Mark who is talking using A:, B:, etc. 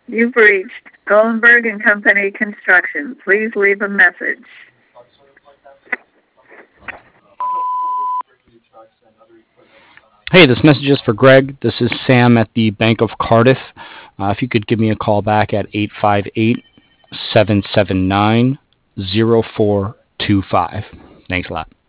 A: You've reached Goldenberg and Company Construction. Please leave a message.
B: Hey, this message is for Greg. This is Sam at the Bank of Cardiff. If you could give me a call back at 858-779-0425. Thanks a lot.